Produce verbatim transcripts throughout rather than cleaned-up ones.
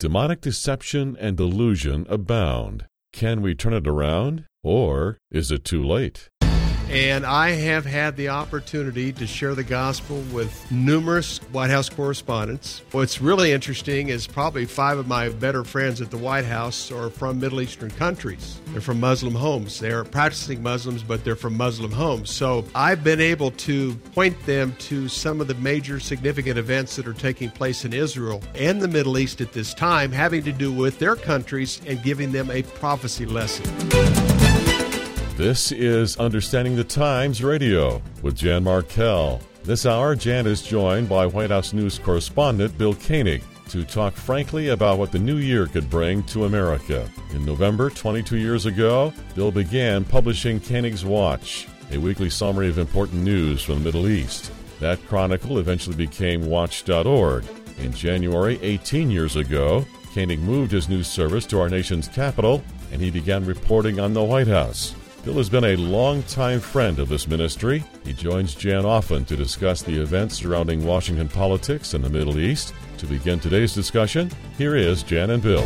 Demonic deception and delusion abound. Can we turn it around, or is it too late? And I have had the opportunity to share the gospel with numerous White House correspondents. What's really interesting is probably five of my better friends at the White House are from Middle Eastern countries. They're from Muslim homes. They're practicing Muslims, but they're from Muslim homes. So I've been able to point them to some of the major significant events that are taking place in Israel and the Middle East at this time, having to do with their countries and giving them a prophecy lesson. This is Understanding the Times Radio with Jan Markell. This hour, Jan is joined by White House News correspondent Bill Koenig to talk frankly about what the new year could bring to America. In November, twenty-two years ago, Bill began publishing Koenig's Watch, a weekly summary of important news from the Middle East. That chronicle eventually became watch dot org. In January, eighteen years ago, Koenig moved his news service to our nation's capital, and he began reporting on the White House. Bill has been a longtime friend of this ministry. He joins Jan often to discuss the events surrounding Washington politics and the Middle East. To begin today's discussion, here is Jan and Bill.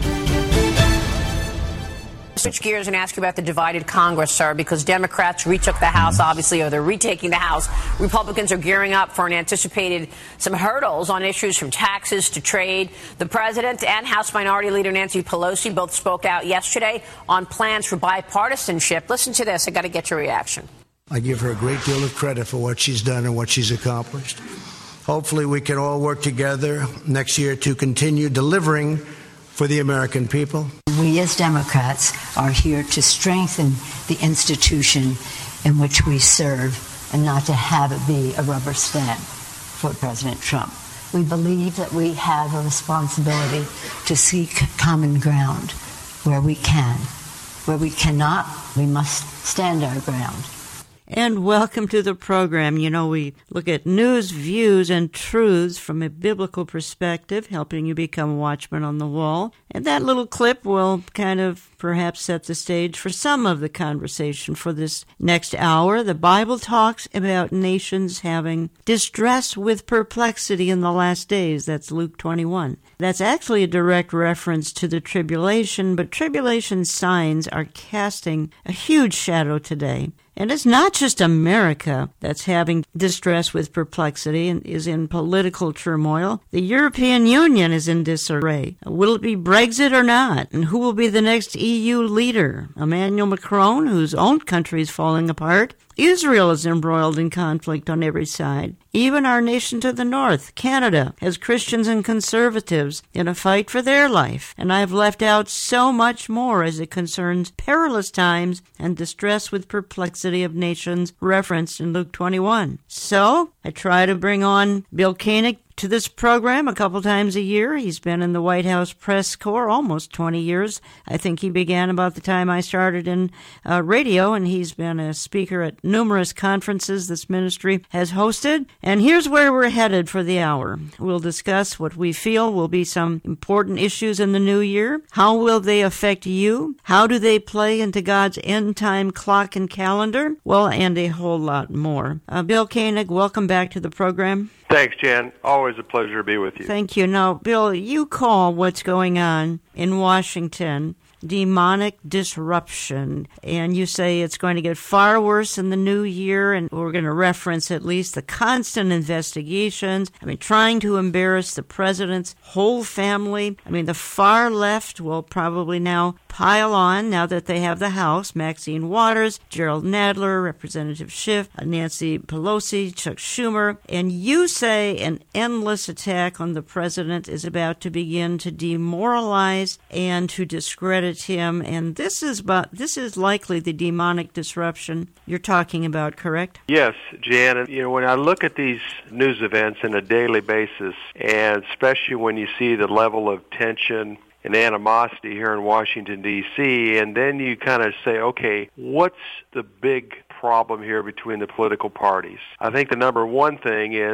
Switch gears and ask you about the divided Congress, sir, because Democrats retook the House, obviously, or they're retaking the House. Republicans are gearing up for an anticipated some hurdles on issues from taxes to trade. The president and House Minority Leader Nancy Pelosi both spoke out yesterday on plans for bipartisanship. Listen to this. I got to get your reaction. I give her a great deal of credit for what she's done and what she's accomplished. Hopefully we can all work together next year to continue delivering for the American people. We as Democrats are here to strengthen the institution in which we serve and not to have it be a rubber stamp for President Trump. We believe that we have a responsibility to seek common ground where we can. Where we cannot, we must stand our ground. And welcome to the program. You know, we look at news, views, and truths from a biblical perspective, helping you become a watchman on the wall. And that little clip will kind of perhaps set the stage for some of the conversation for this next hour. The Bible talks about nations having distress with perplexity in the last days. That's Luke twenty-one. That's actually a direct reference to the tribulation, but tribulation signs are casting a huge shadow today. And it's not just America that's having distress with perplexity and is in political turmoil. The European Union is in disarray. Will it be Brexit or not? And who will be the next E U leader? Emmanuel Macron, whose own country is falling apart. Israel is embroiled in conflict on every side. Even our nation to the north, Canada, has Christians and conservatives in a fight for their life. And I've left out so much more as it concerns perilous times and distress with perplexity of nations referenced in Luke twenty-one. So I try to bring on Bill Koenig to this program a couple times a year. He's been in the White House press corps almost twenty years. I think he began about the time I started in uh, radio, and he's been a speaker at numerous conferences this ministry has hosted. And here's where we're headed for the hour. We'll discuss what we feel will be some important issues in the new year. How will they affect you? How do they play into God's end-time clock and calendar? Well, and a whole lot more. Uh, Bill Koenig, welcome back to the program. Thanks, Jan. Always a pleasure to be with you. Thank you. Now, Bill, you call what's going on in Washington demonic disruption, and you say it's going to get far worse in the new year, and we're going to reference at least the constant investigations. I mean, trying to embarrass the president's whole family. I mean, the far left will probably now pile on now that they have the House. Maxine Waters, Gerald Nadler, Representative Schiff, Nancy Pelosi, Chuck Schumer, and you say an endless attack on the president is about to begin to demoralize and to discredit him, and this is about, this is likely the demonic disruption you're talking about, correct? Yes, Jan. And, you know, when I look at these news events on a daily basis, and especially when you see the level of tension and animosity here in Washington, D C, and then you kind of say, okay, what's the big problem here between the political parties? I think the number one thing is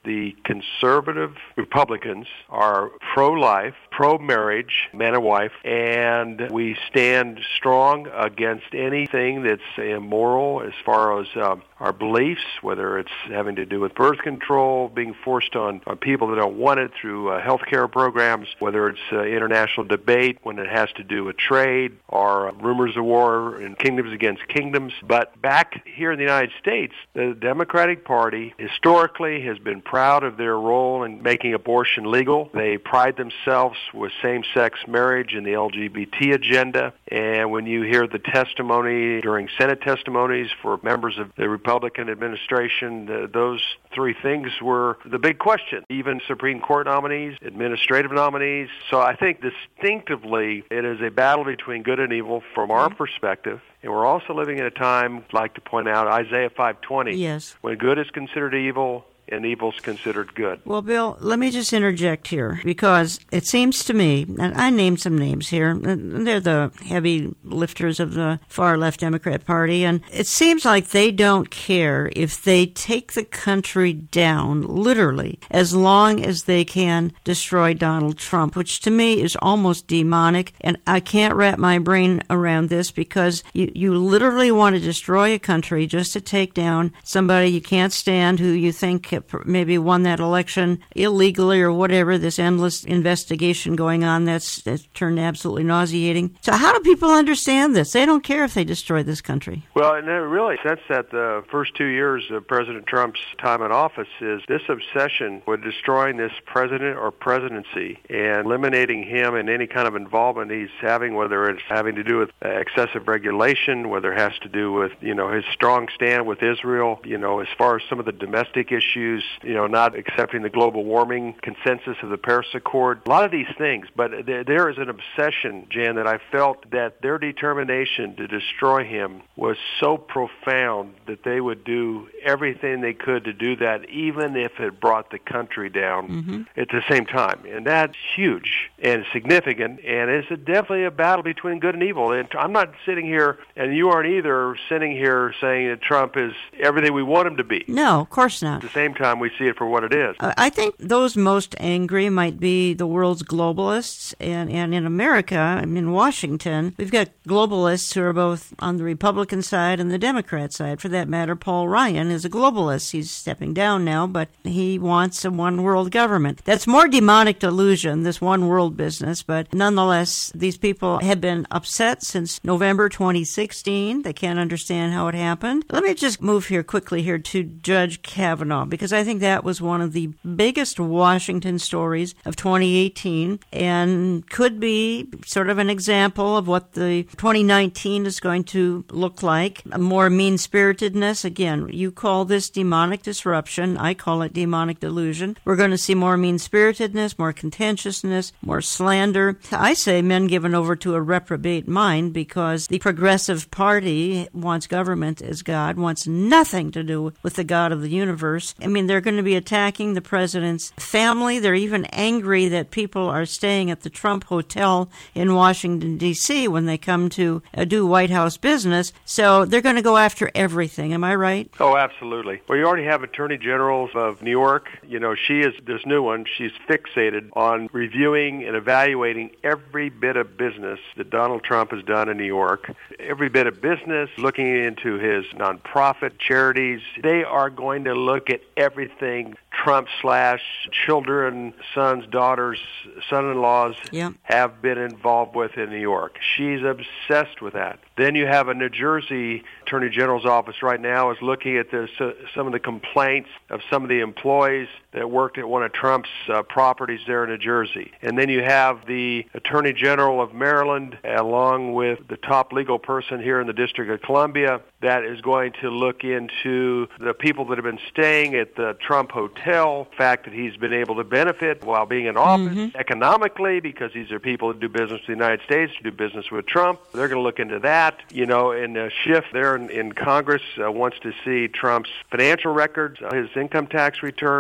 the conservative Republicans are pro-life, pro-marriage, man and wife, and we stand strong against anything that's immoral as far as um, our beliefs, whether it's having to do with birth control, being forced on, on people that don't want it through uh, health care programs, whether it's uh, international debate when it has to do with trade, or uh, rumors of war and kingdoms against kingdoms. But back here in the United States, the Democratic Party historically has been proud of their role in making abortion legal. They pride themselves with same-sex marriage and the L G B T agenda. And when you hear the testimony during Senate testimonies for members of the Republican administration, the, those three things were the big question. Even Supreme Court nominees, administrative nominees. So I think distinctively it is a battle between good and evil from our mm-hmm. perspective. And we're also living in a time, I'd like to point out, Isaiah five twenty, yes, when good is considered evil and evil's considered good. Well, Bill, let me just interject here, because it seems to me, and I named some names here, and they're the heavy lifters of the far-left Democrat Party, and it seems like they don't care if they take the country down, literally, as long as they can destroy Donald Trump, which to me is almost demonic, and I can't wrap my brain around this, because you, you literally want to destroy a country just to take down somebody you can't stand, who you think maybe won that election illegally or whatever, this endless investigation going on that's, that's turned absolutely nauseating. So how do people understand this? They don't care if they destroy this country. Well, and really, since that the first two years of President Trump's time in office is this obsession with destroying this president or presidency and eliminating him and any kind of involvement he's having, whether it's having to do with excessive regulation, whether it has to do with, you know, his strong stand with Israel, you know, as far as some of the domestic issues, you know, not accepting the global warming consensus of the Paris Accord, a lot of these things. But there, there is an obsession, Jan, that I felt that their determination to destroy him was so profound that they would do everything they could to do that, even if it brought the country down mm-hmm. at the same time. And that's huge and significant, and it's a, definitely a battle between good and evil. And I'm not sitting here, and you aren't either, sitting here saying that Trump is everything we want him to be. No, of course not. At the same time, we see it for what it is. I think those most angry might be the world's globalists, and, and in America, in Washington, we've got globalists who are both on the Republican side and the Democrat side. For that matter, Paul Ryan is a globalist. He's stepping down now, but he wants a one-world government. That's more demonic delusion, this one-world business, but nonetheless, these people have been upset since November twenty sixteen. They can't understand how it happened. Let me just move here quickly here to Judge Kavanaugh, because I think that was one of the biggest Washington stories of twenty eighteen and could be sort of an example of what the twenty nineteen is going to look like. A more mean-spiritedness. Again, you call this demonic disruption. I call it demonic delusion. We're going to see more mean-spiritedness, more contentiousness, more slander. I say men given over to a reprobate mind, because the Progressive Party wants government as God, wants nothing to do with the God of the universe. I mean, they're going to be attacking the president's family. They're even angry that people are staying at the Trump Hotel in Washington, D C when they come to uh, do White House business. So they're going to go after everything. Am I right? Oh, absolutely. Well, you already have Attorney Generals of New York. You know, she is, this new one, she's fixated on reviewing and evaluating every bit of business that Donald Trump has done in New York. Every bit of business, looking into his nonprofit charities. They are going to look at everything Trump slash children, sons, daughters, son-in-laws yeah. have been involved with in New York. She's obsessed with that. Then you have a New Jersey Attorney General's office right now is looking at this, uh, some of the complaints of some of the employees that worked at one of Trump's uh, properties there in New Jersey. And then you have the Attorney General of Maryland, along with the top legal person here in the District of Columbia, that is going to look into the people that have been staying at the Trump Hotel, the fact that he's been able to benefit while being in office mm-hmm. economically, because these are people that do business with the United States, who do business with Trump. They're going to look into that. You know, and uh, Schiff there in, in Congress uh, wants to see Trump's financial records, uh, his income tax returns. They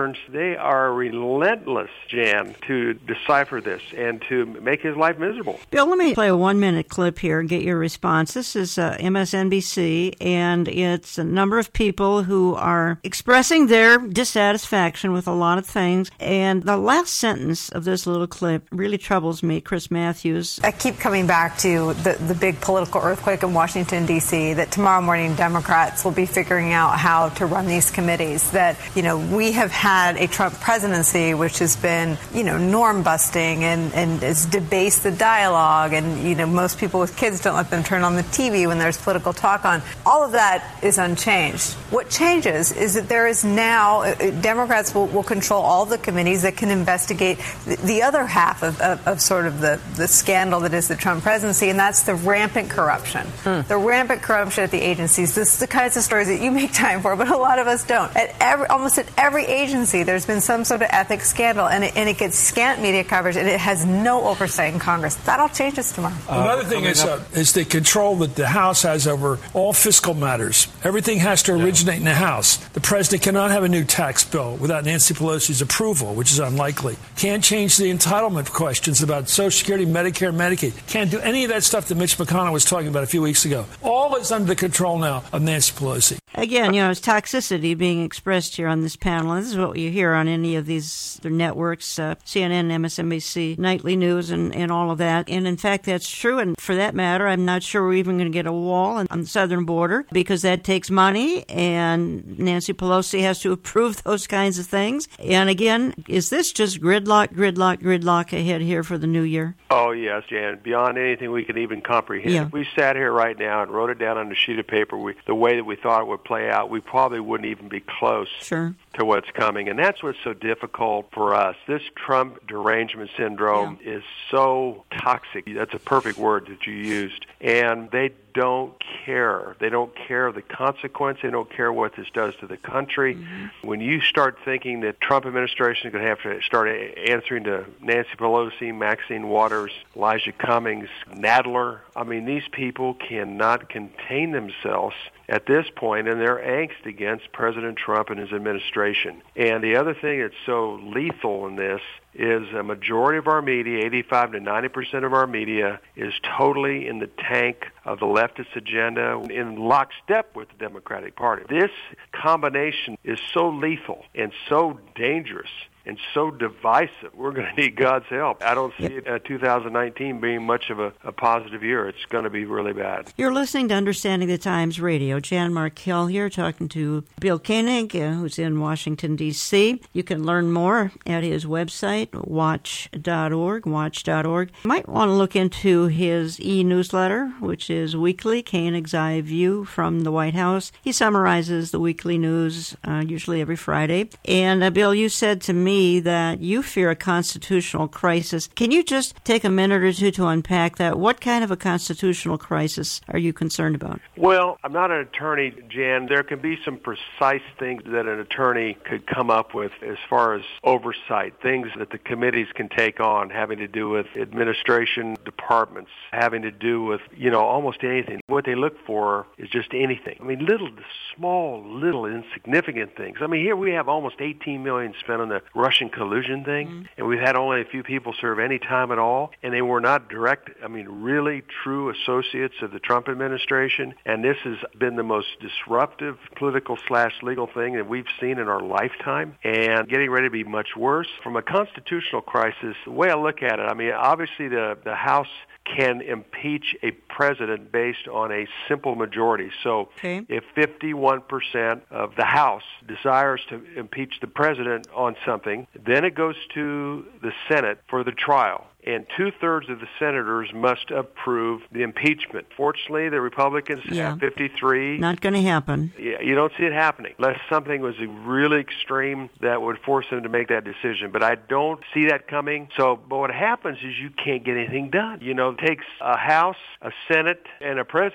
they are relentless, Jan, to decipher this and to make his life miserable. Bill, let me play a one-minute clip here and get your response. This is uh, M S N B C, and it's a number of people who are expressing their dissatisfaction with a lot of things. And the last sentence of this little clip really troubles me. Chris Matthews. I keep coming back to the, the big political earthquake in Washington, D C, that tomorrow morning Democrats will be figuring out how to run these committees. That, you know, we have had a Trump presidency which has been, you know, norm busting and, and has debased the dialogue. And, you know, most people with kids don't let them turn on the T V when there's political talk on. All of that is unchanged. What changes is that there is now, uh, Democrats will, will control all the committees that can investigate the, the other half of, of, of sort of the, the scandal that is the Trump presidency, and that's the rampant corruption. Hmm. The rampant corruption at the agencies. This is the kinds of stories that you make time for, but a lot of us don't. At every, almost at every agency, there's been some sort of ethics scandal, and it, and it gets scant media coverage, and it has no oversight in Congress. That all changes tomorrow. Uh, Another thing is, uh, is the control that the House has over all fiscal matters. Everything has to originate yeah. in the House. The president cannot have a new tax bill without Nancy Pelosi's approval, which is unlikely. Can't change the entitlement questions about Social Security, Medicare, Medicaid. Can't do any of that stuff that Mitch McConnell was talking about a few weeks ago. All is under the control now of Nancy Pelosi. Again, you know, it's toxicity being expressed here on this panel. And this is what you hear on any of these networks, uh, C N N, M S N B C, Nightly News, and, and all of that. And in fact, that's true. And for that matter, I'm not sure we're even going to get a wall on the southern border because that takes money, and Nancy Pelosi has to approve those kinds of things. And again, is this just gridlock, gridlock, gridlock ahead here for the new year? Oh, yes, Jan. Beyond anything we can even comprehend. Yeah. If we sat here right now and wrote it down on a sheet of paper, we, the way that we thought it would play out, we probably wouldn't even be close sure. to what's coming. And that's what's so difficult for us. This Trump derangement syndrome yeah. is so toxic. That's a perfect word that you used. And they don't care. They don't care the consequence. They don't care what this does to the country. Mm-hmm. When you start thinking that Trump administration is going to have to start answering to Nancy Pelosi, Maxine Waters, Elijah Cummings, Nadler, I mean, these people cannot contain themselves at this point in their angst against President Trump and his administration. And the other thing that's so lethal in this is a majority of our media, eighty-five to ninety percent of our media, is totally in the tank of the leftist agenda, in lockstep with the Democratic Party. This combination is so lethal and so dangerous and so divisive. We're going to need God's help. I don't see it, uh, two thousand nineteen being much of a, a positive year. It's going to be really bad. You're listening to Understanding the Times Radio. Jan Markell here talking to Bill Koenig, uh, who's in Washington, D C. You can learn more at his website, watch dot org, watch dot org. You might want to look into his e-newsletter, which is weekly, Koenig's Eye View from the White House. He summarizes the weekly news, uh, usually every Friday. And, uh, Bill, you said to me that you fear a constitutional crisis. Can you just take a minute or two to unpack that? What kind of a constitutional crisis are you concerned about? Well, I'm not an attorney, Jan. There can be some precise things that an attorney could come up with as far as oversight, things that the committees can take on having to do with administration departments, having to do with, you know, almost anything. What they look for is just anything. I mean, little, small, little insignificant things. I mean, here we have almost eighteen million dollars spent on the Russian collusion thing, mm-hmm. and we've had only a few people serve any time at all, and they were not direct, I mean, really true associates of the Trump administration, and this has been the most disruptive political slash legal thing that we've seen in our lifetime, and getting ready to be much worse. From a constitutional crisis, the way I look at it, I mean, obviously the, the House can impeach a president based on a simple majority. So okay. if fifty-one percent of the House desires to impeach the president on something, then it goes to the Senate for the trial. And two-thirds of the senators must approve the impeachment. Fortunately, the Republicans yeah. have fifty-three. Not going to happen. Yeah, you don't see it happening unless something was really extreme that would force them to make that decision. But I don't see that coming. So, but what happens is you can't get anything done. You know, it takes a House, a Senate, and a president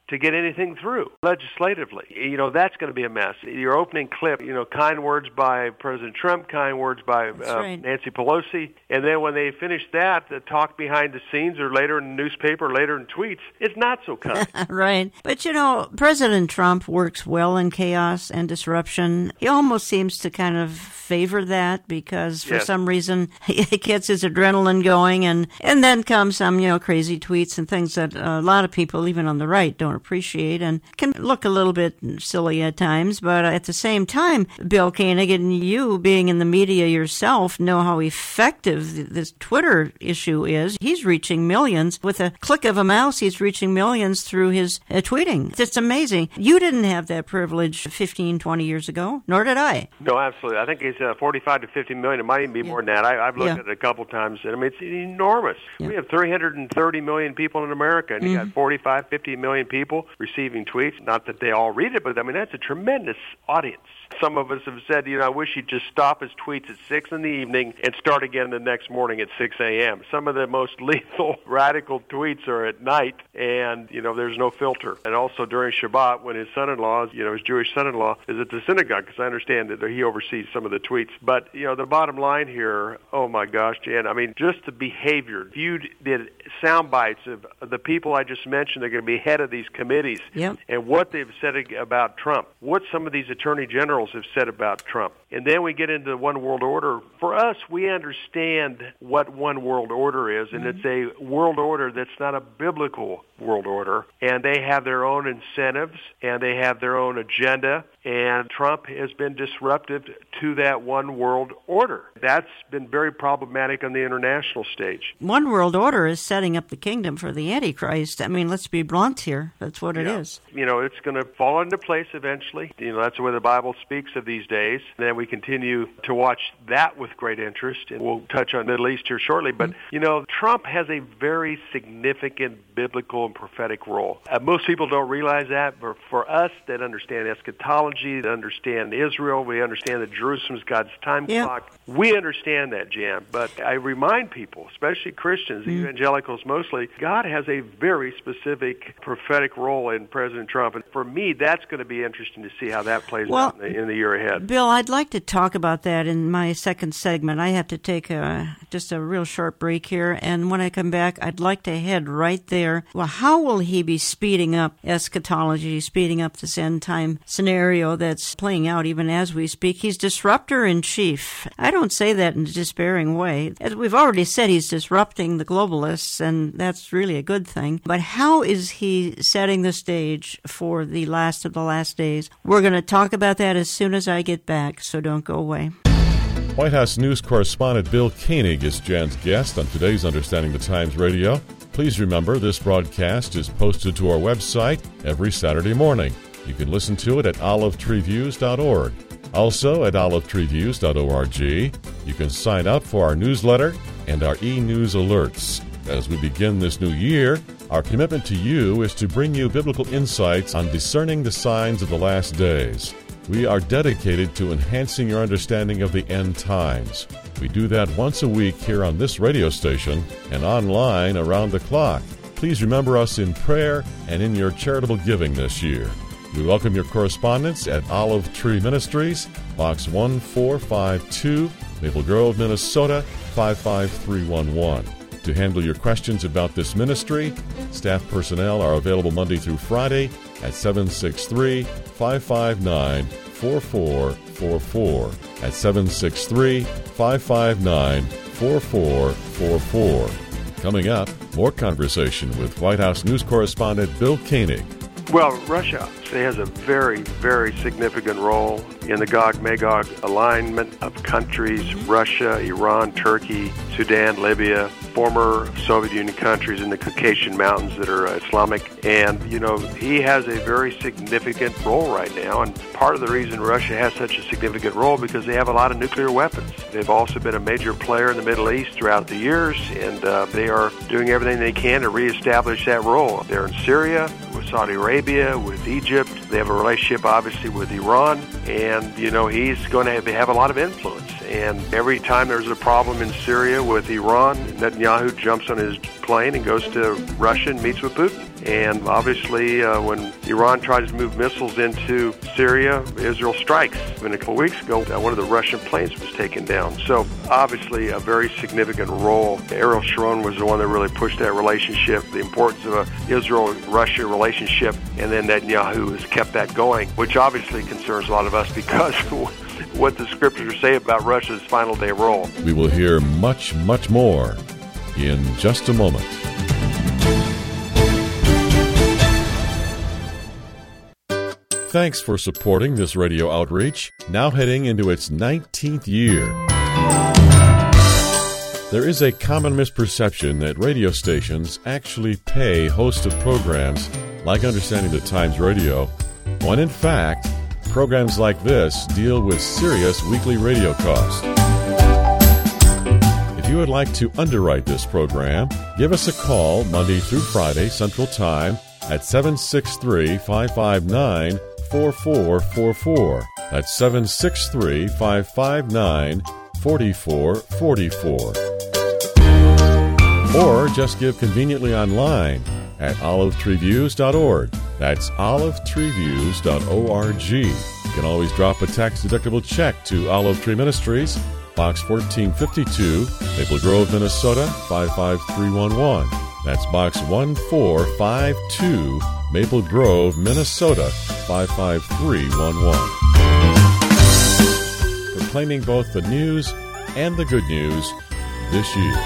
to get anything through legislatively. You know, that's going to be a mess. Your opening clip, you know, kind words by President Trump, kind words by uh, right. Nancy Pelosi, and then when they finish that, the talk behind the scenes or later in the newspaper, later in tweets, it's not so kind. Right. But, you know, President Trump works well in chaos and disruption. He almost seems to kind of favor that because for yes. some reason he gets his adrenaline going, and, and then come some, you know, crazy tweets and things that a lot of people, even on the right, don't appreciate and can look a little bit silly at times. But at the same time, Bill Koenig, and you being in the media yourself, know how effective this Twitter issue is. He's reaching millions. With a click of a mouse, he's reaching millions through his uh, tweeting. It's amazing. You didn't have that privilege fifteen, twenty years ago, nor did I. No, absolutely. I think it's uh, forty-five to fifty million. It might even be yeah. more than that. I, I've looked yeah. at it a couple times, and I mean, it's enormous. Yeah. We have three hundred thirty million people in America, and mm-hmm. you got forty-five, fifty million people receiving tweets. Not that they all read it, but I mean, that's a tremendous audience. Some of us have said, you know, I wish he'd just stop his tweets at six in the evening and start again the next morning at six a.m. Some of the most lethal, radical tweets are at night, and, you know, there's no filter. And also during Shabbat, when his son-in-law, you know, his Jewish son-in-law is at the synagogue, because I understand that he oversees some of the tweets. But, you know, the bottom line here, oh, my gosh, Jan, I mean, just the behavior. If you did sound bites of the people I just mentioned, they're going to be head of these committees, yep. and what they've said about Trump, what some of these attorney generals have said about Trump. And then we get into the one world order. For us, we understand what one world order is, and mm-hmm. it's a world order that's not a biblical world order. And they have their own incentives, and they have their own agenda, and Trump has been disruptive to that one world order. That's been very problematic on the international stage. One world order is setting up the kingdom for the Antichrist. I mean, let's be blunt here. That's what it yeah. is. You know, it's going to fall into place eventually. You know, that's the way the Bible speaks of these days. And then we continue to watch that with great interest, and we'll touch on Middle East here shortly. But, mm-hmm. you know, Trump has a very significant biblical and prophetic role. Uh, most people don't realize that, but for us that understand eschatology, that understand Israel, we understand that Jerusalem's God's time yeah. clock, we understand that, Jan. But I remind people, especially Christians, mm-hmm. evangelicals mostly, God has a very specific prophetic role in President Trump. And for me, that's going to be interesting to see how that plays well, out in the, in the year ahead. Bill, I'd like to talk about that in my second segment. I have to take a, just a real short break here, and when I come back, I'd like to head right there. Well, how will he be speeding up eschatology, speeding up this end-time scenario that's playing out even as we speak? He's disruptor-in-chief. I don't say that in a despairing way. As we've already said, he's disrupting the globalists, and that's really a good thing. But how is he setting the stage for the last of the last days? We're going to talk about that as soon as I get back, so don't go away. White House News correspondent Bill Koenig is Jan's guest on today's Understanding the Times Radio. Please remember, this broadcast is posted to our website every Saturday morning. You can listen to it at olive tree views dot org. Also at olive tree views dot org, you can sign up for our newsletter and our e-news alerts. As we begin this new year, our commitment to you is to bring you biblical insights on discerning the signs of the last days. We are dedicated to enhancing your understanding of the end times. We do that once a week here on this radio station and online around the clock. Please remember us in prayer and in your charitable giving this year. We welcome your correspondence at Olive Tree Ministries, Box one four five two, Maple Grove, Minnesota, five five three one one. To handle your questions about this ministry, staff personnel are available Monday through Friday at seven six three, five five nine, four four four four. At seven six three, five five nine, four four four four. Coming up, more conversation with White House News correspondent Bill Koenig. Well, Russia has a very, very significant role in the Gog-Magog alignment of countries, Russia, Iran, Turkey, Sudan, Libya, former Soviet Union countries in the Caucasian Mountains that are Islamic. And, you know, he has a very significant role right now. And part of the reason Russia has such a significant role because they have a lot of nuclear weapons. They've also been a major player in the Middle East throughout the years, and uh, they are doing everything they can to reestablish that role. They're in Syria, with Saudi Arabia, with Egypt. They have a relationship, obviously, with Iran. And, you know, he's going to have, have a lot of influence. And every time there's a problem in Syria with Iran, Netanyahu jumps on his plane and goes to Russia and meets with Putin. And obviously, uh, when Iran tries to move missiles into Syria, Israel strikes. And a couple of weeks ago, uh, one of the Russian planes was taken down. So obviously, a very significant role. Ariel Sharon was the one that really pushed that relationship, the importance of a Israel-Russia relationship, and then Netanyahu has kept that going, which obviously concerns a lot of us because what the scriptures say about Russia's final day role. We will hear much, much more in just a moment. Thanks for supporting this radio outreach, now heading into its nineteenth year. There is a common misperception that radio stations actually pay hosts of programs like Understanding the Times Radio, when in fact, programs like this deal with serious weekly radio costs. If you would like to underwrite this program, give us a call Monday through Friday Central Time at seven six three, five five nine, four four four four. That's seven six three, five five nine, four four four four. Or just give conveniently online at olive tree views dot org. That's olive tree views dot org. You can always drop a tax-deductible check to Olive Tree Ministries, Box fourteen fifty-two, Maple Grove, Minnesota, five five three one one. That's Box one four five two, Maple Grove, Minnesota, five five three one one. Proclaiming both the news and the good news this year.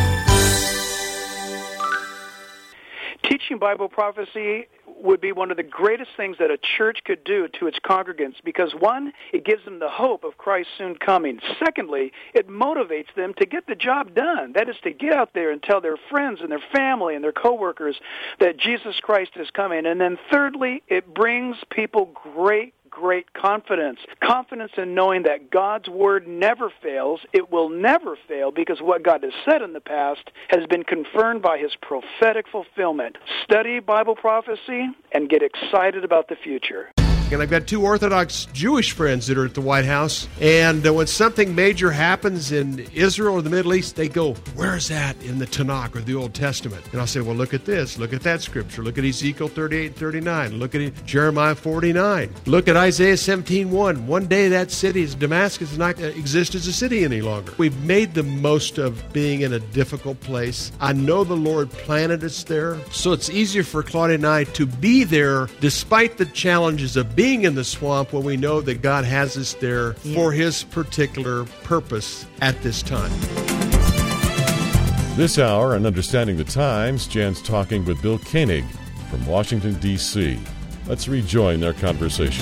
Teaching Bible prophecy would be one of the greatest things that a church could do to its congregants because, one, it gives them the hope of Christ's soon coming. Secondly, it motivates them to get the job done. That is, to get out there and tell their friends and their family and their coworkers that Jesus Christ is coming. And then thirdly, it brings people great great confidence. Confidence in knowing that God's Word never fails. It will never fail because what God has said in the past has been confirmed by His prophetic fulfillment. Study Bible prophecy and get excited about the future. And I've got two Orthodox Jewish friends that are at the White House. And uh, when something major happens in Israel or the Middle East, they go, where's that in the Tanakh or the Old Testament? And I'll say, well, look at this. Look at that scripture. Look at Ezekiel thirty-eight and thirty-nine. Look at Jeremiah forty-nine. Look at Isaiah seventeen one. One day that city, Damascus, does not exist as a city any longer. We've made the most of being in a difficult place. I know the Lord planted us there, so it's easier for Claudia and I to be there despite the challenges of being in the swamp when we know that God has us there yeah. for His particular purpose at this time. This hour on Understanding the Times, Jan's talking with Bill Koenig from Washington, D C Let's rejoin their conversation.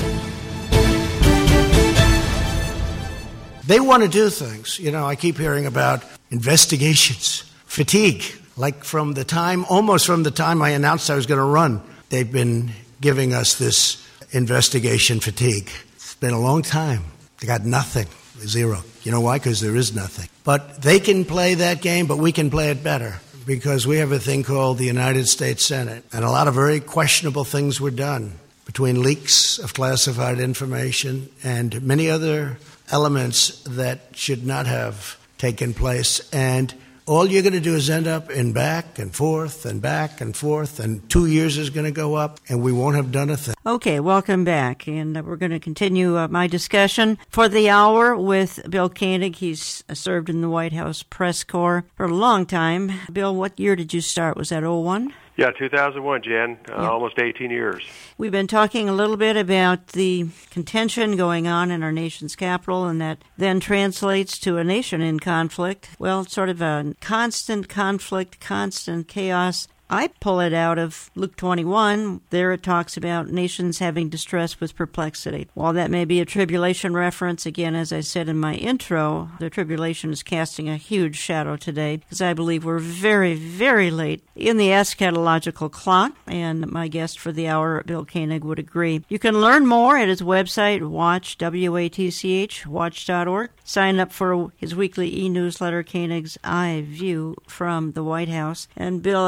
They want to do things. You know, I keep hearing about investigations, fatigue, like from the time, almost from the time I announced I was going to run, they've been giving us this investigation fatigue. It's been a long time. They got nothing. Zero. You know why? Because there is nothing. But they can play that game, but we can play it better because we have a thing called the United States Senate. And a lot of very questionable things were done between leaks of classified information and many other elements that should not have taken place. And all you're going to do is end up in back and forth and back and forth, and two years is going to go up, and we won't have done a thing. Okay, welcome back, and we're going to continue uh, my discussion for the hour with Bill Koenig. He's served in the White House press corps for a long time. Bill, what year did you start? Was that oh one? Yeah, two thousand one, Jan, uh, yeah. Almost eighteen years. We've been talking a little bit about the contention going on in our nation's capital, and that then translates to a nation in conflict. Well, it's sort of a constant conflict, constant chaos. I pull it out of Luke twenty-one. There it talks about nations having distress with perplexity. While that may be a tribulation reference, again, as I said in my intro, the tribulation is casting a huge shadow today because I believe we're very, very late in the eschatological clock, and my guest for the hour, Bill Koenig, would agree. You can learn more at his website, Watch, W A T C H, watch dot org. Sign up for his weekly e-newsletter, Koenig's Eye View from the White House. And Bill, as I went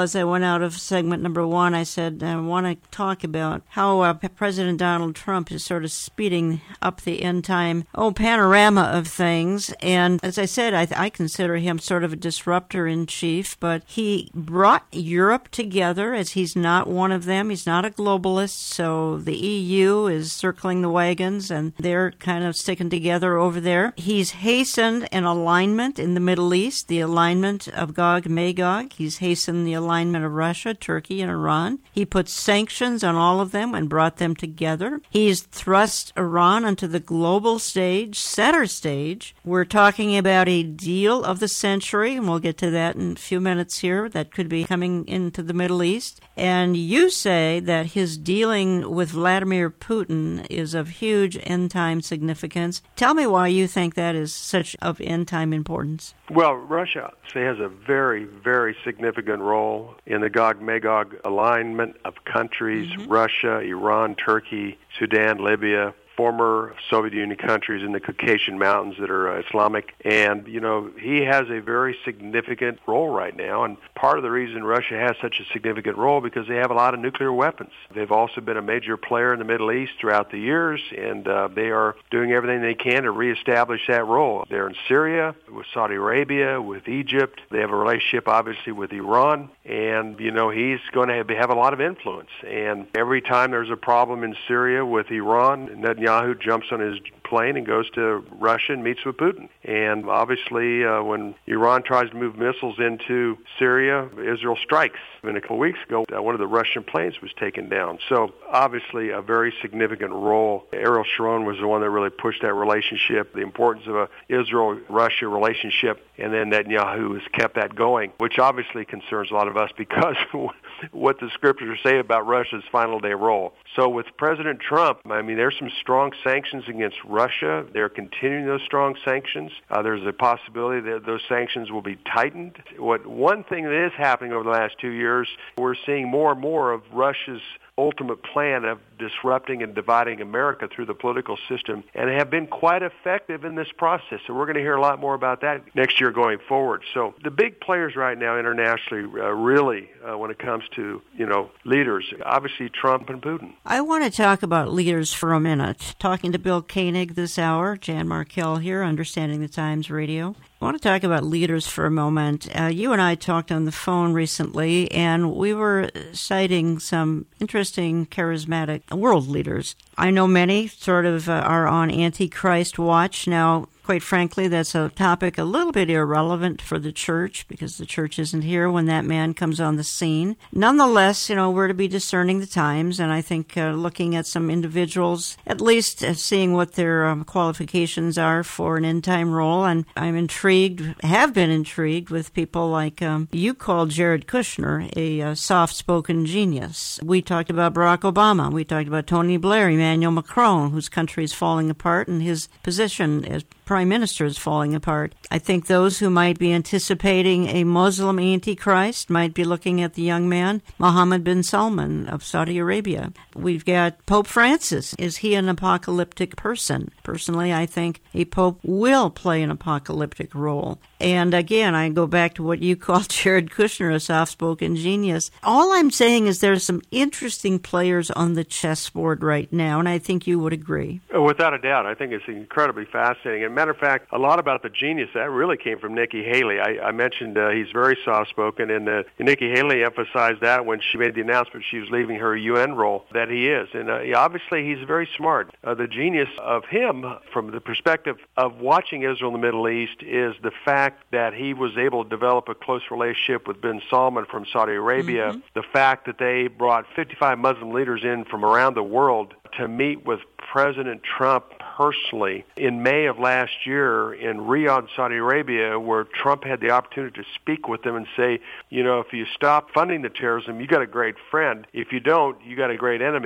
out of segment number one, I said I want to talk about how uh, President Donald Trump is sort of speeding up the end time, oh, panorama of things. And as I said, I, I consider him sort of a disruptor in chief, but he brought Europe together, as he's not one of them. He's not a globalist, so the E U is circling the wagons, and they're kind of sticking together over there. He's hastened an alignment in the Middle East, the alignment of Gog Magog. He's hastened the alignment of Russia, Turkey, and Iran. He put sanctions on all of them and brought them together. He's thrust Iran onto the global stage, center stage. We're talking about a deal of the century, and we'll get to that in a few minutes here, that could be coming into the Middle East. And you say that his dealing with Vladimir Putin is of huge end-time significance. Tell me why you think that is such of end-time importance. Well, Russia has a very, very significant role in the Gog-Magog alignment of countries, mm-hmm. Russia, Iran, Turkey, Sudan, Libya, former Soviet Union countries in the Caucasian Mountains that are uh, Islamic. And, you know, he has a very significant role right now. And part of the reason Russia has such a significant role because they have a lot of nuclear weapons. They've also been a major player in the Middle East throughout the years, and uh, they are doing everything they can to reestablish that role. They're in Syria, with Saudi Arabia, with Egypt. They have a relationship, obviously, with Iran. And, you know, he's going to have, have a lot of influence. And every time there's a problem in Syria with Iran, Netanyahu Netanyahu jumps on his plane and goes to Russia and meets with Putin. And obviously, uh, when Iran tries to move missiles into Syria, Israel strikes. And a couple of weeks ago, uh, one of the Russian planes was taken down. So obviously, a very significant role. Ariel Sharon was the one that really pushed that relationship, the importance of a Israel-Russia relationship, and then Netanyahu has kept that going, which obviously concerns a lot of us because what the scriptures say about Russia's final day role. So with President Trump, I mean, there's some strong sanctions against Russia. They're continuing those strong sanctions. Uh, there's a possibility that those sanctions will be tightened. What one thing that is happening over the last two years, we're seeing more and more of Russia's ultimate plan of disrupting and dividing America through the political system, and have been quite effective in this process. So we're going to hear a lot more about that next year going forward. So the big players right now internationally, uh, really, uh, when it comes to, you know, leaders, obviously Trump and Putin. I want to talk about leaders for a minute. Talking to Bill Koenig this hour, Jan Markell here, Understanding the Times Radio. I want to talk about leaders for a moment. Uh, you and I talked on the phone recently, and we were citing some interesting, charismatic world leaders. I know many sort of uh, are on Antichrist watch. Now, quite frankly, that's a topic a little bit irrelevant for the church because the church isn't here when that man comes on the scene. Nonetheless, you know, we're to be discerning the times, and I think uh, looking at some individuals, at least uh, seeing what their um, qualifications are for an end-time role, and I'm intrigued, have been intrigued with people like um, you called Jared Kushner a uh, soft-spoken genius. We talked about Barack Obama. We talked about Tony Blair, Emmanuel Macron, whose country is falling apart, and his position as prime minister is falling apart. I think those who might be anticipating a Muslim antichrist might be looking at the young man, Mohammed bin Salman of Saudi Arabia. We've got Pope Francis. Is he an apocalyptic person? Personally, I think a pope will play an apocalyptic role. And again, I go back to what you call Jared Kushner, a soft-spoken genius. All I'm saying is there's some interesting players on the chessboard right now, and I think you would agree. Without a doubt. I think it's incredibly fascinating. And matter of fact, a lot about the genius, that really came from Nikki Haley. I, I mentioned uh, he's very soft-spoken, and uh, Nikki Haley emphasized that when she made the announcement she was leaving her U N role, that he is. And uh, obviously he's very smart. Uh, the genius of him, from the perspective of watching Israel in the Middle East, is the fact that he was able to develop a close relationship with bin Salman from Saudi Arabia, mm-hmm. the fact that they brought fifty-five Muslim leaders in from around the world to meet with President Trump personally in May of last year in Riyadh, Saudi Arabia, where Trump had the opportunity to speak with them and say, you know, if you stop funding the terrorism, you got a great friend. If you don't, you got a great enemy.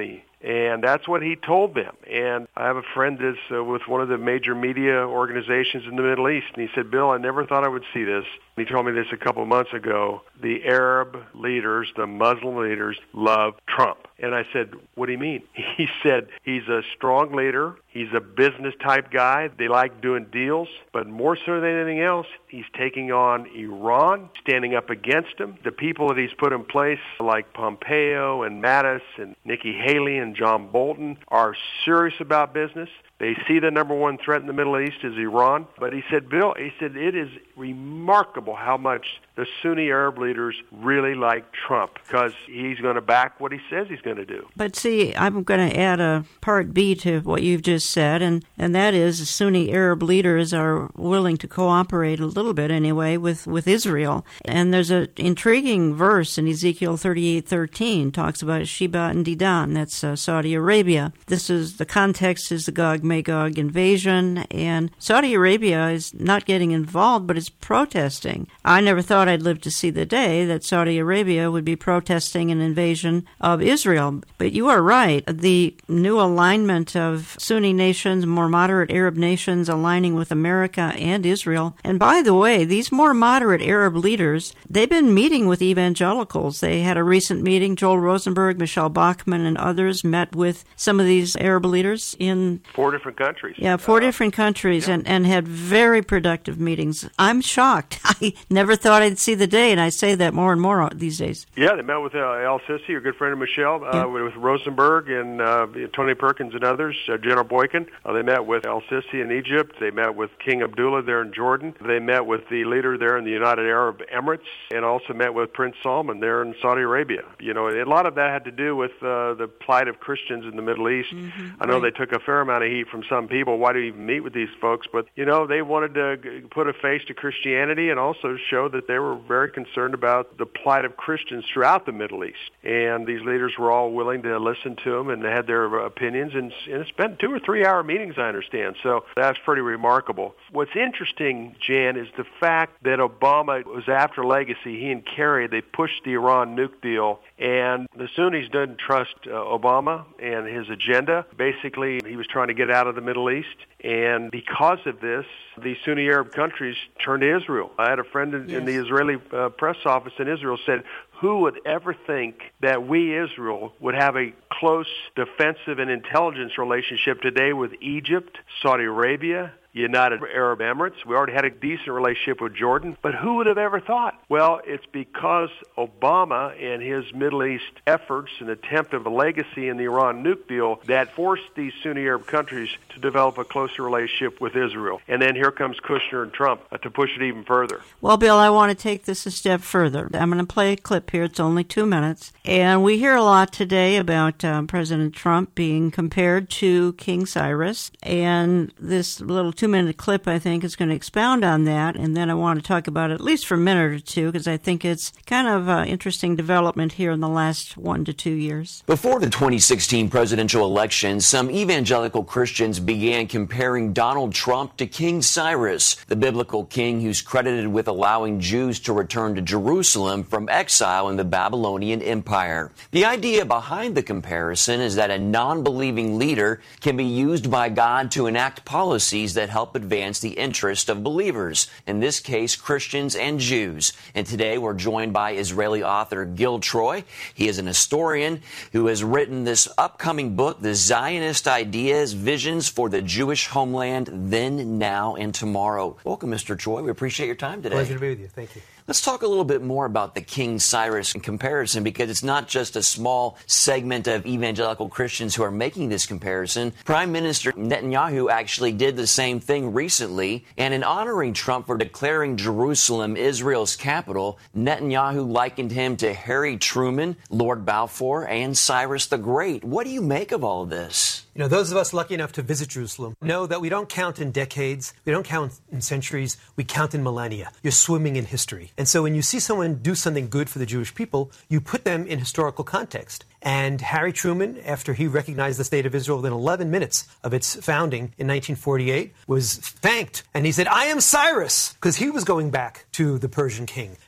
And that's what he told them. And I have a friend that's uh, with one of the major media organizations in the Middle East, and he said, Bill, I never thought I would see this. He told me this a couple of months ago. The Arab leaders, the Muslim leaders, love Trump. And I said, what do you mean? He said, he's a strong leader. He's a business-type guy. They like doing deals. But more so than anything else, he's taking on Iran, standing up against him. The people that he's put in place, like Pompeo and Mattis and Nikki Haley and John Bolton, are serious about business. They see the number one threat in the Middle East is Iran. But he said, Bill, he said, it is remarkable how much the Sunni Arab leaders really like Trump because he's going to back what he says he's going to do. But see, I'm going to add a part B to what you've just said, and, and that is Sunni Arab leaders are willing to cooperate a little bit anyway with, with Israel. And there's an intriguing verse in Ezekiel thirty-eight thirteen talks about Sheba and Dedan. That's uh, Saudi Arabia. This is, the context is the Gog-Magog invasion, and Saudi Arabia is not getting involved, but it's protesting. I never thought I'd live to see the day that Saudi Arabia would be protesting an invasion of Israel. But you are right. The new alignment of Sunni nations, more moderate Arab nations aligning with America and Israel. And by the way, these more moderate Arab leaders, they've been meeting with evangelicals. They had a recent meeting. Joel Rosenberg, Michelle Bachmann, and others met with some of these Arab leaders in four different countries. Yeah, four uh, different countries, yeah. and, and had very productive meetings. I'm shocked. I never thought I'd see the day, and I say that more and more these days. Yeah, they met with uh, Al Sisi, your good friend of Michelle, uh, yeah. with Rosenberg and uh, Tony Perkins and others, uh, General Boykin. Uh, they met with Al Sisi in Egypt. They met with King Abdullah there in Jordan. They met with the leader there in the United Arab Emirates, and also met with Prince Salman there in Saudi Arabia. You know, a lot of that had to do with uh, the plight of Christians in the Middle East. Mm-hmm. I know right. they took a fair amount of heat from some people. Why do you even meet with these folks? But, you know, they wanted to put a face to Christianity and also show that they were very concerned about the plight of Christians throughout the Middle East. And these leaders were all willing to listen to them, and they had their opinions. And, and it's been two or three hour meetings, I understand. So that's pretty remarkable. What's interesting, Jan, is the fact that Obama was after legacy. He and Kerry, they pushed the Iran nuke deal. And the Sunnis didn't trust uh, Obama and his agenda. Basically, he was trying to get out of the Middle East. And because of this, the Sunni Arab countries turned to Israel. I had a friend in, yes. in the Israeli uh, press office in Israel said, who would ever think that we, Israel, would have a close defensive and intelligence relationship today with Egypt, Saudi Arabia, United Arab Emirates? We already had a decent relationship with Jordan, but who would have ever thought? Well, it's because Obama and his Middle East efforts and attempt of a legacy in the Iran nuke deal that forced these Sunni Arab countries to develop a closer relationship with Israel. And then here comes Kushner and Trump uh, to push it even further. Well, Bill, I want to take this a step further. I'm going to play a clip here. It's only two minutes. And we hear a lot today about um, President Trump being compared to King Cyrus. And this little two-minute clip, I think, is going to expound on that. And then I want to talk about it at least for a minute or two, because I think it's kind of an interesting development here in the last one to two years. Before the twenty sixteen presidential election, some evangelical Christians began comparing Donald Trump to King Cyrus, the biblical king who's credited with allowing Jews to return to Jerusalem from exile in the Babylonian Empire. The idea behind the comparison is that a non-believing leader can be used by God to enact policies that help advance the interest of believers, in this case, Christians and Jews. And today we're joined by Israeli author Gil Troy. He is an historian who has written this upcoming book, The Zionist Ideas, Visions for the Jewish Homeland, Then, Now, and Tomorrow. Welcome, Mister Troy. We appreciate your time today. Pleasure to be with you. Thank you. Let's talk a little bit more about the King Cyrus comparison, because it's not just a small segment of evangelical Christians who are making this comparison. Prime Minister Netanyahu actually did the same thing recently, and in honoring Trump for declaring Jerusalem Israel's capital, Netanyahu likened him to Harry Truman, Lord Balfour, and Cyrus the Great. What do you make of all of this? You know, those of us lucky enough to visit Jerusalem know that we don't count in decades, we don't count in centuries, we count in millennia. You're swimming in history. And so when you see someone do something good for the Jewish people, you put them in historical context. And Harry Truman, after he recognized the state of Israel within eleven minutes of its founding in nineteen forty-eight, was thanked. And he said, I am Cyrus, because he was going back to the Persian king.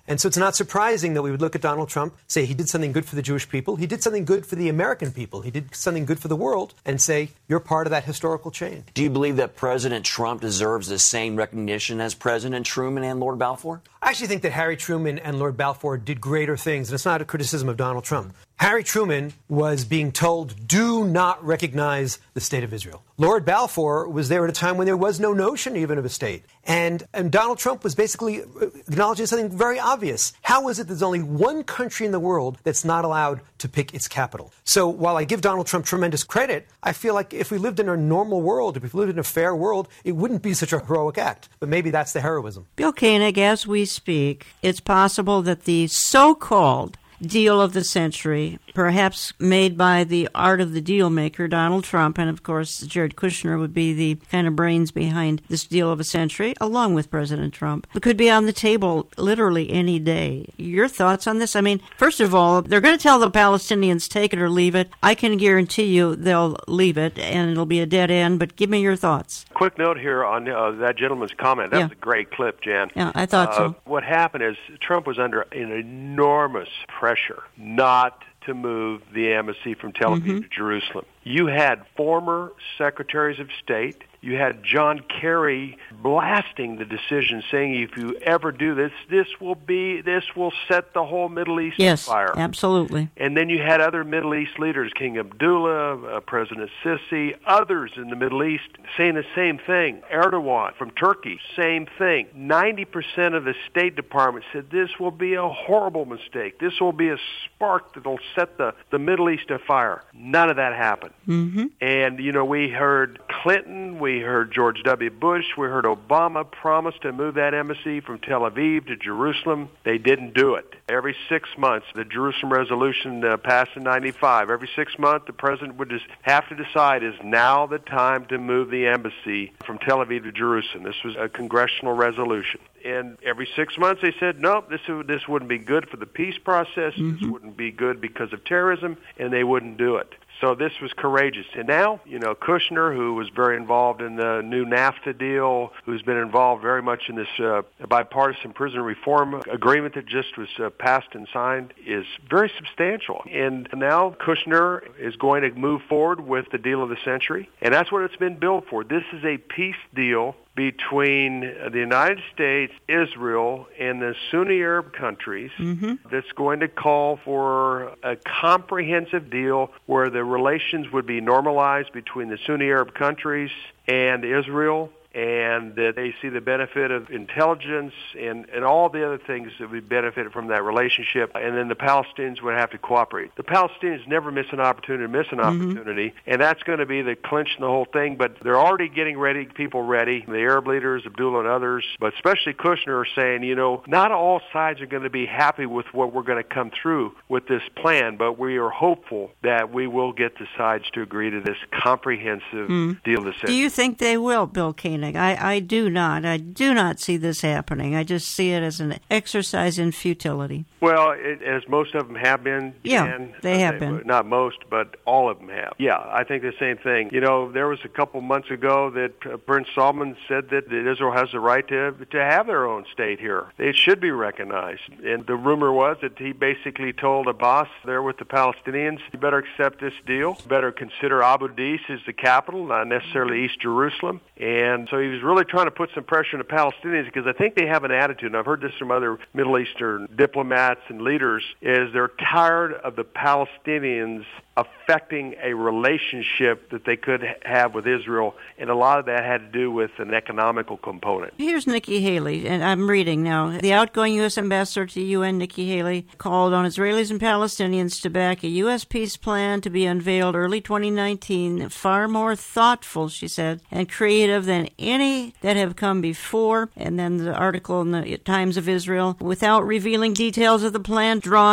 And so it's not surprising that we would look at Donald Trump, say he did something good for the Jewish people, he did something good for the American people, he did something good for the world, and say, you're part of that historical chain. Do you believe that President Trump deserves the same recognition as President Truman and Lord Balfour? I actually think that Harry Truman and Lord Balfour did greater things, and it's not a criticism of Donald Trump. Harry Truman was being told, do not recognize the state of Israel. Lord Balfour was there at a time when there was no notion even of a state. And, and Donald Trump was basically acknowledging something very obvious. How is it there's only one country in the world that's not allowed to pick its capital? So while I give Donald Trump tremendous credit, I feel like if we lived in a normal world, if we lived in a fair world, it wouldn't be such a heroic act. But maybe that's the heroism. Bill Koenig, as we speak, it's possible that the so-called deal of the century, perhaps made by the art of the deal maker, Donald Trump, and of course Jared Kushner would be the kind of brains behind this deal of a century, along with President Trump. It could be on the table literally any day. Your thoughts on this? I mean, first of all, they're going to tell the Palestinians take it or leave it. I can guarantee you they'll leave it, and it'll be a dead end, but give me your thoughts. Quick note here on uh, that gentleman's comment. That yeah. was a great clip, Jan. Yeah, I thought uh, so. What happened is Trump was under an enormous pressure not to move the embassy from Tel Aviv mm-hmm. to Jerusalem. You had former secretaries of state. You had John Kerry blasting the decision, saying if you ever do this, this will be this will set the whole Middle East yes, on fire. Yes, absolutely. And then you had other Middle East leaders, King Abdullah, uh, President Sisi, others in the Middle East saying the same thing. Erdogan from Turkey, same thing. ninety percent of the State Department said this will be a horrible mistake. This will be a spark that will set the, the Middle East afire. None of that happened. Mm-hmm. And, you know, we heard Clinton, we heard George W. Bush, we heard Obama promise to move that embassy from Tel Aviv to Jerusalem. They didn't do it. Every six months, the Jerusalem resolution uh, passed in ninety-five. Every six months, the president would just have to decide, is now the time to move the embassy from Tel Aviv to Jerusalem? This was a congressional resolution. And every six months they said, no, this this wouldn't be good for the peace process. Mm-hmm. This wouldn't be good because of terrorism, and they wouldn't do it. So this was courageous. And now, you know, Kushner, who was very involved in the new NAFTA deal, who's been involved very much in this uh, bipartisan prison reform agreement that just was uh, passed and signed, is very substantial. And now Kushner is going to move forward with the deal of the century, and that's what it's been billed for. This is a peace deal between the United States, Israel, and the Sunni Arab countries mm-hmm. that's going to call for a comprehensive deal where the relations would be normalized between the Sunni Arab countries and Israel, and that they see the benefit of intelligence and, and all the other things that would benefit from that relationship, and then the Palestinians would have to cooperate. The Palestinians never miss an opportunity to miss an mm-hmm. opportunity, and that's going to be the clinch in the whole thing, but they're already getting ready, people ready, the Arab leaders, Abdullah and others, but especially Kushner are saying, you know, not all sides are going to be happy with what we're going to come through with this plan, but we are hopeful that we will get the sides to agree to this comprehensive mm. deal. This Do you think they will, Bill Koenig? I, I do not. I do not see this happening. I just see it as an exercise in futility. Well, it, as most of them have been. Yeah, and, they have uh, been. Not most, but all of them have. Yeah, I think the same thing. You know, there was a couple months ago that uh, Prince Salman said that, that Israel has the right to to have their own state here. It should be recognized. And the rumor was that he basically told Abbas there with the Palestinians, you better accept this deal. You better consider Abu Dis as the capital, not necessarily East Jerusalem. And so he was really trying to put some pressure on the Palestinians because I think they have an attitude, and I've heard this from other Middle Eastern diplomats and leaders, is they're tired of the Palestinians affecting a relationship that they could have with Israel, and a lot of that had to do with an economical component. Here's Nikki Haley, and I'm reading now. The outgoing U S ambassador to the U N, Nikki Haley, called on Israelis and Palestinians to back a U S peace plan to be unveiled early twenty nineteen, far more thoughtful, she said, and creative than any that have come before. And then the article in the Times of Israel, without revealing details of the plan, drawn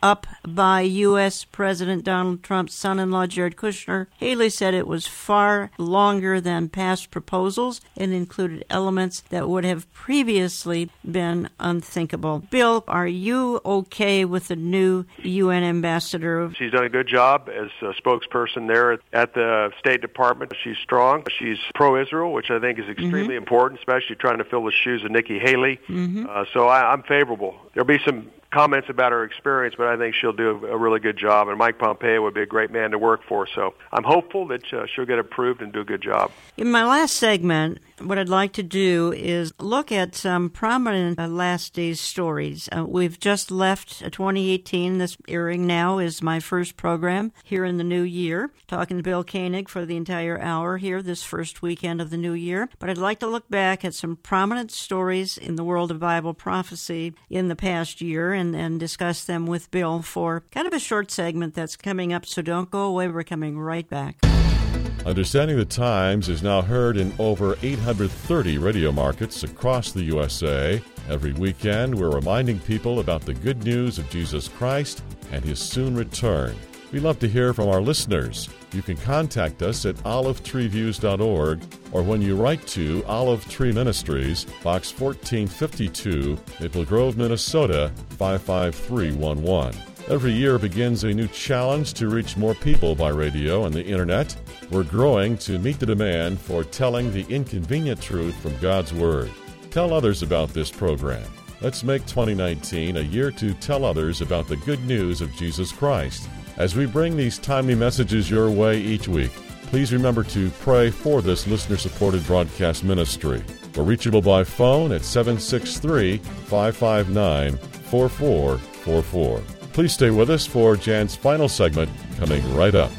up by U S. President Donald Trump's son-in-law, Jared Kushner. Haley said it was far longer than past proposals and included elements that would have previously been unthinkable. Bill, are you okay with the new U N ambassador? She's done a good job as a spokesperson there at the State Department. She's strong. She's pro-Israel, which I think is extremely mm-hmm. important, especially trying to fill the shoes of Nikki Haley. Mm-hmm. Uh, so I, I'm favorable. There'll be some comments about her experience, but I think she'll do a really good job, and Mike Pompeo would be a great man to work for. So I'm hopeful that uh, she'll get approved and do a good job. In my last segment, what I'd like to do is look at some prominent uh, last days stories. Uh, we've just left uh, twenty eighteen. This airing now is my first program here in the new year, talking to Bill Koenig for the entire hour here this first weekend of the new year. But I'd like to look back at some prominent stories in the world of Bible prophecy in the past year and, and discuss them with Bill for kind of a short segment that's coming up, so don't go away. We're coming right back. Understanding the Times is now heard in over eight hundred thirty radio markets across the U S A. Every weekend, we're reminding people about the good news of Jesus Christ and His soon return. We love to hear from our listeners. You can contact us at olive tree views dot org or when you write to Olive Tree Ministries, Box fourteen fifty-two, Maple Grove, Minnesota, five five three one one. Every year begins a new challenge to reach more people by radio and the Internet. We're growing to meet the demand for telling the inconvenient truth from God's Word. Tell others about this program. Let's make twenty nineteen a year to tell others about the good news of Jesus Christ. As we bring these timely messages your way each week, please remember to pray for this listener-supported broadcast ministry. We're reachable by phone at seven six three, five five nine, four four four four. Please stay with us for Jan's final segment coming right up.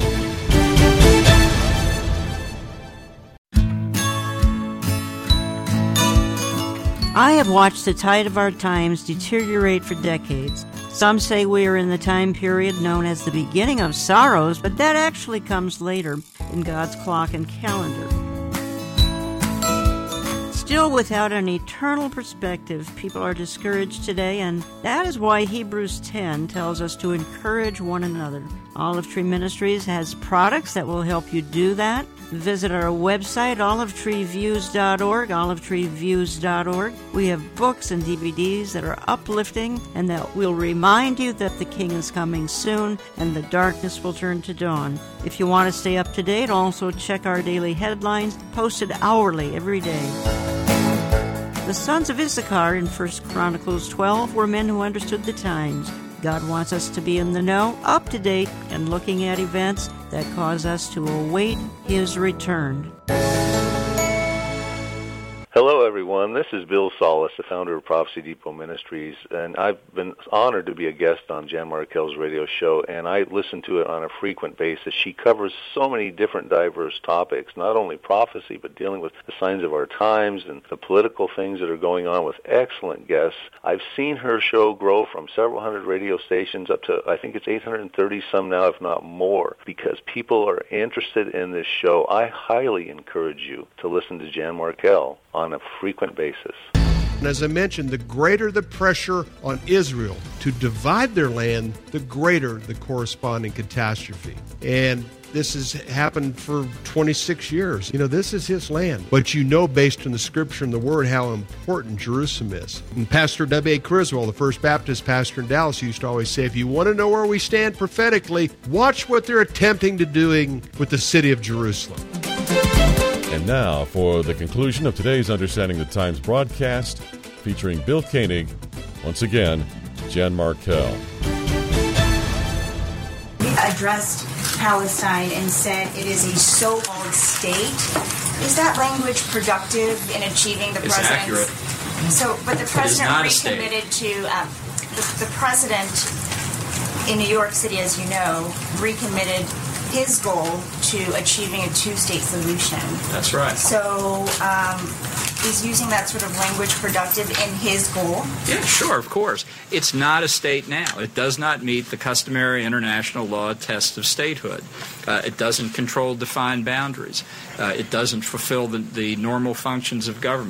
I have watched the tide of our times deteriorate for decades. Some say we are in the time period known as the beginning of sorrows, but that actually comes later in God's clock and calendar. Still, without an eternal perspective, people are discouraged today, and that is why Hebrews ten tells us to encourage one another. Olive Tree Ministries has products that will help you do that. Visit our website, olive tree views dot org, olive tree views dot org. We have books and D V Ds that are uplifting and that will remind you that the King is coming soon and the darkness will turn to dawn. If you want to stay up to date, also check our daily headlines, posted hourly every day. The sons of Issachar in First Chronicles twelve were men who understood the times. God wants us to be in the know, up to date, and looking at events that cause us to await His return. Hello, everyone. This is Bill Solis, the founder of Prophecy Depot Ministries, and I've been honored to be a guest on Jan Markell's radio show, and I listen to it on a frequent basis. She covers so many different diverse topics, not only prophecy, but dealing with the signs of our times and the political things that are going on with excellent guests. I've seen her show grow from several hundred radio stations up to, I think it's eight hundred thirty some now, if not more, because people are interested in this show. I highly encourage you to listen to Jan Markell on a frequent basis. And as I mentioned, the greater the pressure on Israel to divide their land, the greater the corresponding catastrophe. And this has happened for twenty-six years. You know, this is His land. But you know, based on the Scripture and the Word, how important Jerusalem is. And Pastor W A. Criswell, the First Baptist pastor in Dallas, used to always say, if you want to know where we stand prophetically, watch what they're attempting to doing with the city of Jerusalem. And now for the conclusion of today's Understanding the Times broadcast, featuring Bill Koenig, once again, Jan Markell. He addressed Palestine and said it is a so-called state. Is that language productive in achieving the it's president's? Accurate. So, but the president recommitted to um, the, the president in New York City, as you know, recommitted his goal to achieving a two-state solution. That's right. So um, is using that sort of language productive in his goal? Yeah, sure, of course. It's not a state now. It does not meet the customary international law test of statehood. Uh, it doesn't control defined boundaries. Uh, it doesn't fulfill the, the normal functions of government.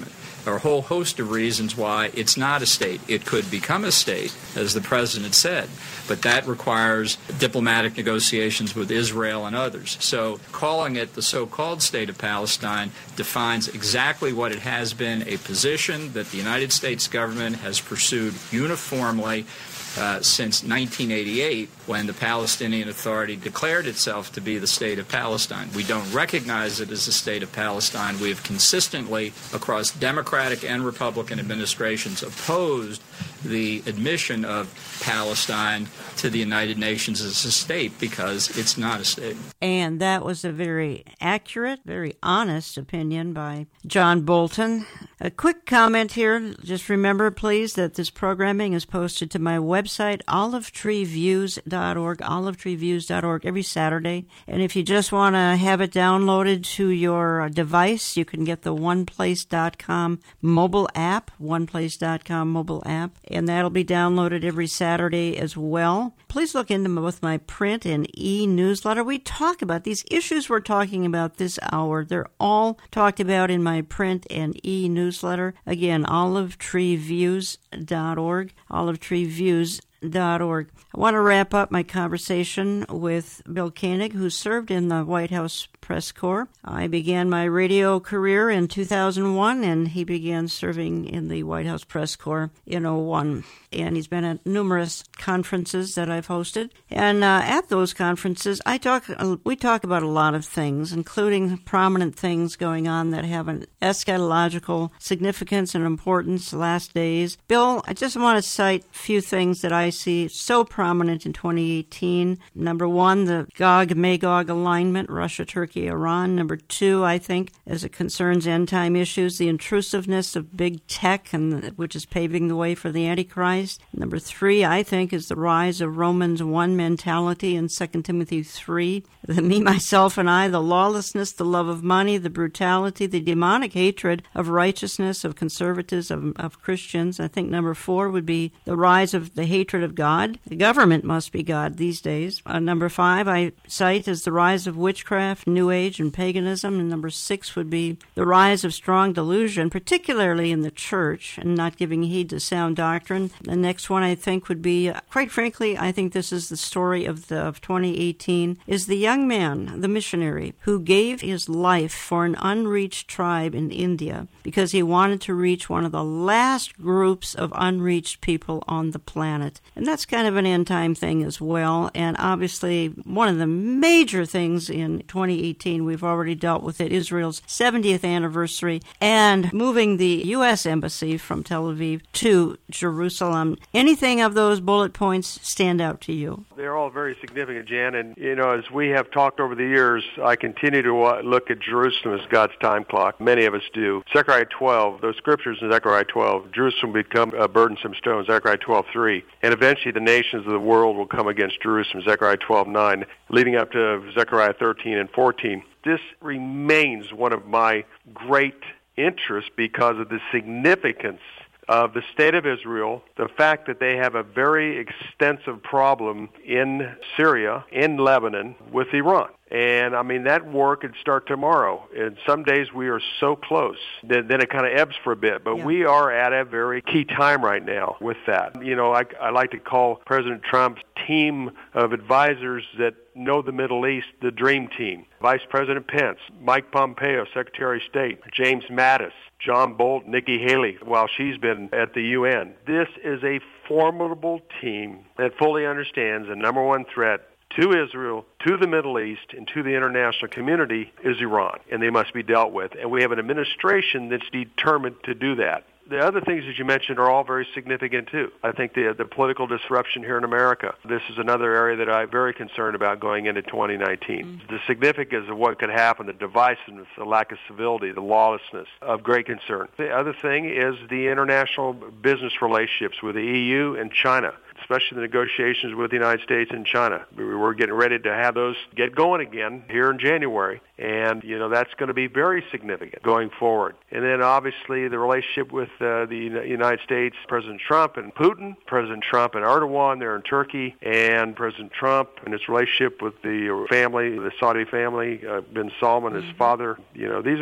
a whole host of reasons why it's not a state. It could become a state, as the president said, but that requires diplomatic negotiations with Israel and others. So calling it the so-called State of Palestine defines exactly what it has been, a position that the United States government has pursued uniformly Uh, since nineteen eighty-eight, when the Palestinian Authority declared itself to be the State of Palestine. We don't recognize it as the State of Palestine. We have consistently, across Democratic and Republican administrations, opposed the admission of Palestine to the United Nations as a state because it's not a state. And that was a very accurate, very honest opinion by John Bolton. A quick comment here. Just remember, please, that this programming is posted to my website, olive tree views dot org, olive tree views dot org, every Saturday. And if you just want to have it downloaded to your device, you can get the one place dot com mobile app, one place dot com mobile app, and that'll be downloaded every Saturday as well. Please look into both my print and e-newsletter. We talk about these issues we're talking about this hour. They're all talked about in my print and e-newsletter. Again, olive tree views dot org, olive tree views dot org. I want to wrap up my conversation with Bill Koenig, who served in the White House Press Corps. I began my radio career in two thousand one, and he began serving in the White House Press Corps in oh one. And he's been at numerous conferences that I've hosted. And uh, at those conferences, I talk. Uh, we talk about a lot of things, including prominent things going on that have an eschatological significance and importance last days. Bill, I just want to cite a few things that I see so prominent in twenty eighteen. Number one, the Gog-Magog alignment, Russia, Turkey, Iran. Number two, I think, as it concerns end-time issues, the intrusiveness of big tech, and which is paving the way for the Antichrist. Number three, I think, is the rise of Romans one mentality in Second Timothy three. The me, myself, and I, the lawlessness, the love of money, the brutality, the demonic hatred of righteousness, of conservatism, of, of Christians. I think number four would be the rise of the hatred of God. The government must be God these days. Uh, number five, I cite as the rise of witchcraft, New Age, and paganism. And number six would be the rise of strong delusion, particularly in the church, and not giving heed to sound doctrine. The next one, I think, would be, uh, quite frankly, I think this is the story of the of twenty eighteen, is the young man, the missionary, who gave his life for an unreached tribe in India because he wanted to reach one of the last groups of unreached people on the planet. And that's kind of an end-time thing as well. And obviously, one of the major things in twenty eighteen, we've already dealt with it, Israel's seventieth anniversary, and moving the U S Embassy from Tel Aviv to Jerusalem. Anything of those bullet points stand out to you? They're all very significant, Jan. And, you know, as we have talked over the years, I continue to uh, look at Jerusalem as God's time clock. Many of us do. Zechariah twelve, those scriptures in Zechariah twelve, Jerusalem will become a burdensome stone, Zechariah twelve three. And eventually the nations of the world will come against Jerusalem, Zechariah twelve nine, leading up to Zechariah thirteen and fourteen. This remains one of my great interests because of the significance of the state of Israel, the fact that they have a very extensive problem in Syria, in Lebanon, with Iran. And, I mean, that war could start tomorrow. And some days we are so close that then it kind of ebbs for a bit. But yeah. We are at a very key time right now with that. You know, I, I like to call President Trump's team of advisors that know the Middle East the dream team. Vice President Pence, Mike Pompeo, Secretary of State, James Mattis, John Bolton, Nikki Haley, while she's been at the U N. This is a formidable team that fully understands the number one threat to Israel, to the Middle East, and to the international community is Iran, and they must be dealt with. And we have an administration that's determined to do that. The other things that you mentioned are all very significant, too. I think the the political disruption here in America, this is another area that I'm very concerned about going into twenty nineteen. Mm-hmm. The significance of what could happen, the divisiveness, the lack of civility, the lawlessness, of great concern. The other thing is the international business relationships with the E U and China, especially the negotiations with the United States and China. We're getting ready to have those get going again here in January. And, you know, that's going to be very significant going forward. And then, obviously, the relationship with uh, the United States, President Trump and Putin, President Trump and Erdogan there in Turkey, and President Trump and his relationship with the family, the Saudi family, uh, bin Salman, his father. You know, these are all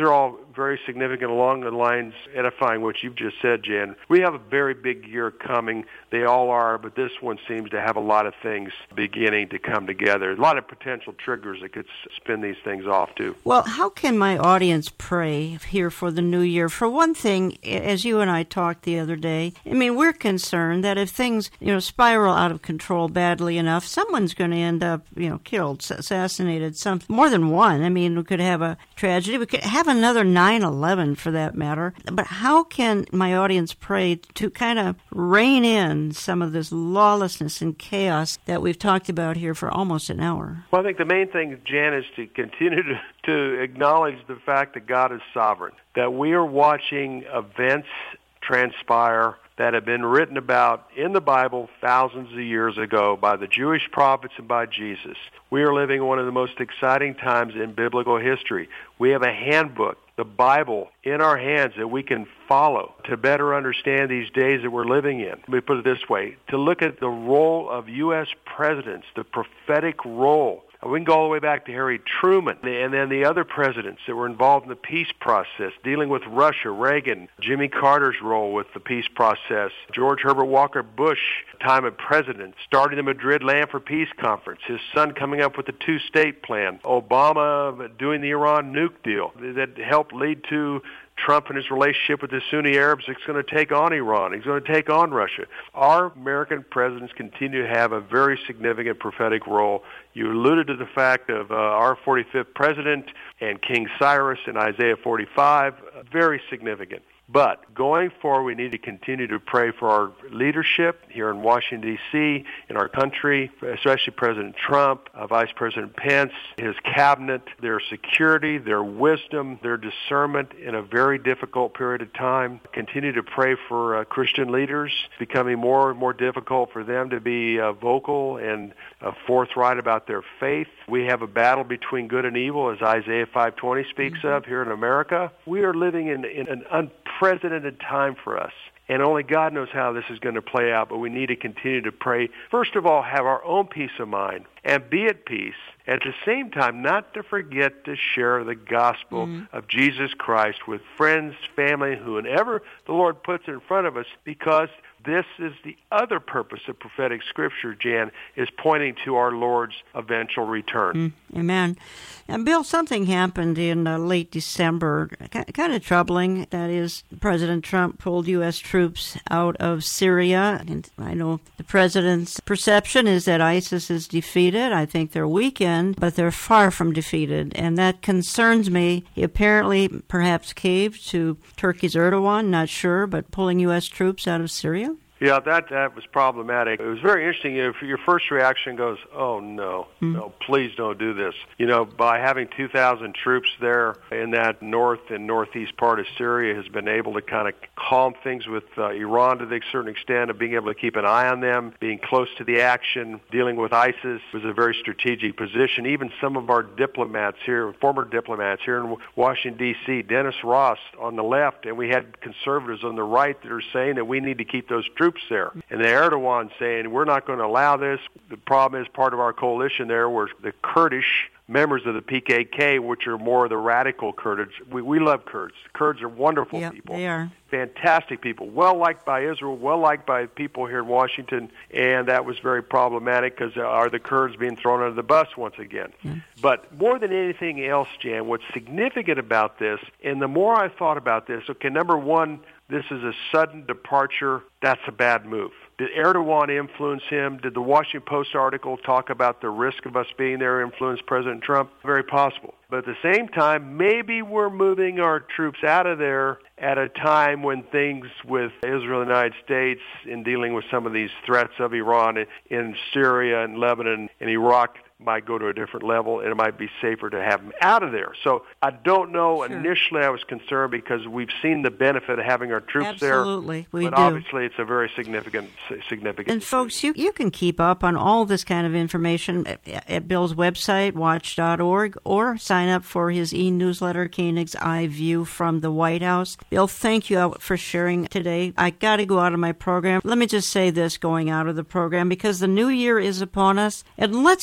very significant along the lines edifying what you've just said, Jan. We have a very big year coming. They all are, but this one seems to have a lot of things beginning to come together. A lot of potential triggers that could spin these things off, too. Well, how can my audience pray here for the new year? For one thing, as you and I talked the other day, I mean, we're concerned that if things, you know, spiral out of control badly enough, someone's going to end up, you know, killed, assassinated, some more than one. I mean, we could have a tragedy. We could have another nine eleven for that matter. But how can my audience pray to kind of rein in some of this lawlessness and chaos that we've talked about here for almost an hour? Well, I think the main thing, Jan, is to continue to, to acknowledge the fact that God is sovereign, that we are watching events transpire that have been written about in the Bible thousands of years ago by the Jewish prophets and by Jesus. We are living one of the most exciting times in biblical history. We have a handbook, the Bible, in our hands that we can follow to better understand these days that we're living in. Let me put it this way, to look at the role of U S presidents, the prophetic role. We can go all the way back to Harry Truman and then the other presidents that were involved in the peace process, dealing with Russia, Reagan, Jimmy Carter's role with the peace process, George Herbert Walker Bush, time of president, starting the Madrid Land for Peace Conference, his son coming up with the two-state plan, Obama doing the Iran nuke deal that helped lead to Trump and his relationship with the Sunni Arabs is going to take on Iran. He's going to take on Russia. Our American presidents continue to have a very significant prophetic role. You alluded to the fact of uh, our forty-fifth president and King Cyrus in Isaiah forty-five, uh, very significant. But going forward, we need to continue to pray for our leadership here in Washington, D C, in our country, especially President Trump, uh, Vice President Pence, his cabinet, their security, their wisdom, their discernment in a very difficult period of time. Continue to pray for uh, Christian leaders, becoming more and more difficult for them to be uh, vocal and uh, forthright about their faith. We have a battle between good and evil, as Isaiah five twenty speaks mm-hmm. of here in America. We are living in, in an unprecedented time for us. And only God knows how this is going to play out, but we need to continue to pray. First of all, have our own peace of mind and be at peace. At the same time, not to forget to share the gospel mm-hmm. of Jesus Christ with friends, family, whoever the Lord puts in front of us, because this is the other purpose of prophetic scripture, Jan, is pointing to our Lord's eventual return. Mm, amen. And Bill, something happened in uh, late December, kind of troubling. That is, President Trump pulled U S troops out of Syria. And I know the president's perception is that ISIS is defeated. I think they're weakened, but they're far from defeated. And that concerns me. He apparently perhaps caved to Turkey's Erdogan, not sure, but pulling U S troops out of Syria? Yeah, that that was problematic. It was very interesting. If your first reaction goes, oh, no, mm. no, please don't do this. You know, by having two thousand troops there in that north and northeast part of Syria has been able to kind of calm things with uh, Iran to a certain extent, of being able to keep an eye on them, being close to the action, dealing with ISIS was a very strategic position. Even some of our diplomats here, former diplomats here in Washington, D C, Dennis Ross on the left, and we had conservatives on the right that are saying that we need to keep those troops there. And the Erdogan saying, we're not going to allow this. The problem is part of our coalition there were the Kurdish members of the P K K, which are more the radical Kurds. We, we love Kurds. The Kurds are wonderful yep, people. They are. Fantastic people. Well liked by Israel, well liked by people here in Washington, and that was very problematic because uh, are the Kurds being thrown under the bus once again? Yeah. But more than anything else, Jan, what's significant about this, and the more I thought about this, okay, number one, this is a sudden departure. That's a bad move. Did Erdogan influence him? Did the Washington Post article talk about the risk of us being there influence President Trump? Very possible. But at the same time, maybe we're moving our troops out of there at a time when things with Israel and the United States in dealing with some of these threats of Iran in Syria and Lebanon and Iraq might go to a different level, and it might be safer to have them out of there. So I don't know. Sure. Initially, I was concerned because we've seen the benefit of having our troops Absolutely, there. Absolutely, we but do. obviously, it's a very significant, significant. And folks, you, you can keep up on all this kind of information at, at Bill's website, watch dot org, or sign up for his e-newsletter, Koenig's Eye View from the White House. Bill, thank you for sharing today. I got to go out of my program. Let me just say this going out of the program, because the new year is upon us, and let's use our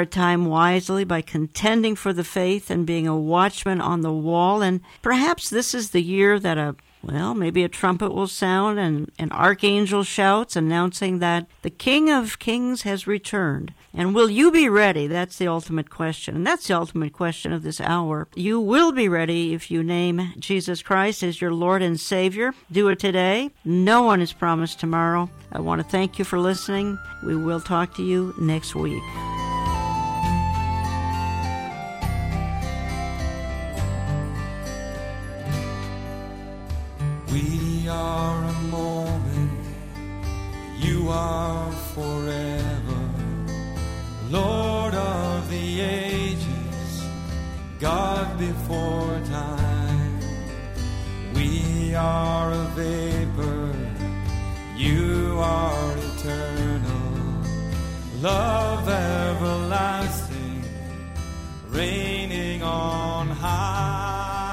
our time wisely by contending for the faith and being a watchman on the wall. And perhaps this is the year that a Well, maybe a trumpet will sound and an archangel shouts announcing that the King of Kings has returned. And will you be ready? That's the ultimate question. And that's the ultimate question of this hour. You will be ready if you name Jesus Christ as your Lord and Savior. Do it today. No one is promised tomorrow. I want to thank you for listening. We will talk to you next week. We are a moment, you are forever, Lord of the ages, God before time. We are a vapor, you are eternal, love everlasting, reigning on high.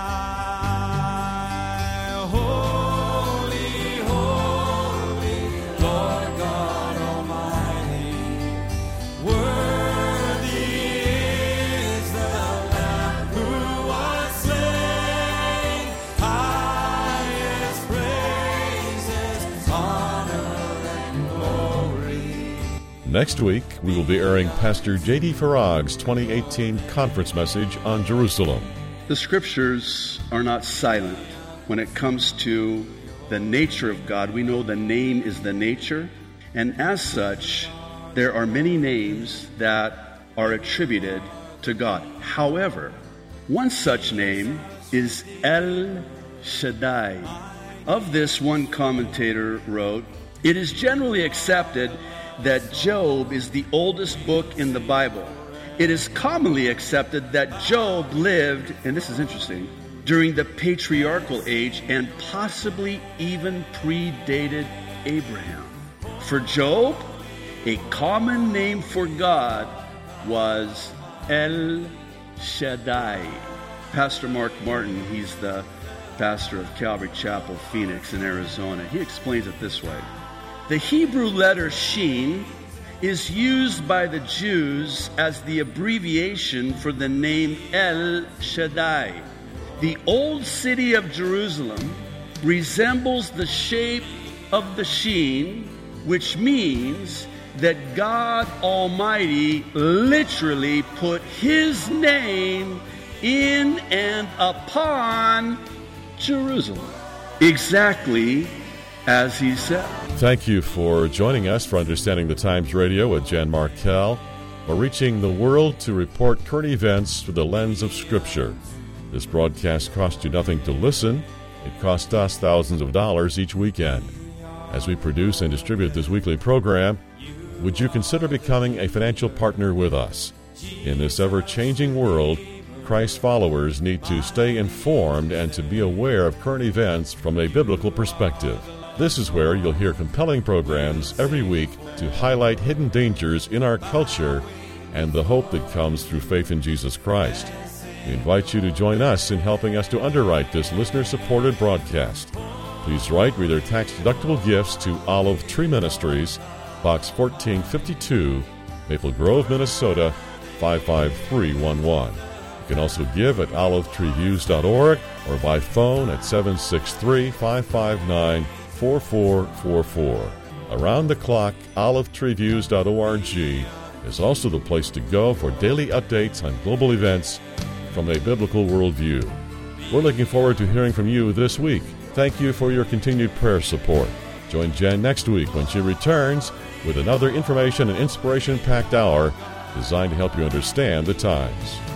Next week, we will be airing Pastor J D Farag's twenty eighteen conference message on Jerusalem. The Scriptures are not silent when it comes to the nature of God. We know the name is the nature, and as such, there are many names that are attributed to God. However, one such name is El Shaddai. Of this, one commentator wrote, "It is generally accepted that Job is the oldest book in the Bible. It is commonly accepted that Job lived," and this is interesting, "during the patriarchal age and possibly even predated Abraham. For Job, a common name for God was El Shaddai." Pastor Mark Martin, he's the pastor of Calvary Chapel, Phoenix in Arizona, he explains it this way. The Hebrew letter Shin is used by the Jews as the abbreviation for the name El Shaddai. The old city of Jerusalem resembles the shape of the Shin, which means that God Almighty literally put His name in and upon Jerusalem, exactly as He said. Thank you for joining us for Understanding the Times Radio with Jan Markell. We're reaching the world to report current events through the lens of Scripture. This broadcast costs you nothing to listen. It costs us thousands of dollars each weekend. As we produce and distribute this weekly program, would you consider becoming a financial partner with us? In this ever-changing world, Christ followers need to stay informed and to be aware of current events from a biblical perspective. This is where you'll hear compelling programs every week to highlight hidden dangers in our culture and the hope that comes through faith in Jesus Christ. We invite you to join us in helping us to underwrite this listener-supported broadcast. Please write with your tax-deductible gifts to Olive Tree Ministries, Box fourteen fifty-two, Maple Grove, Minnesota, five five three one one. You can also give at olive tree views dot org or by phone at seven six three, five five nine, four four four four. Around the clock, olive tree views dot org is also the place to go for daily updates on global events from a biblical worldview. We're looking forward to hearing from you this week. Thank you for your continued prayer support. Join Jen next week when she returns with another information and inspiration-packed hour designed to help you understand the times.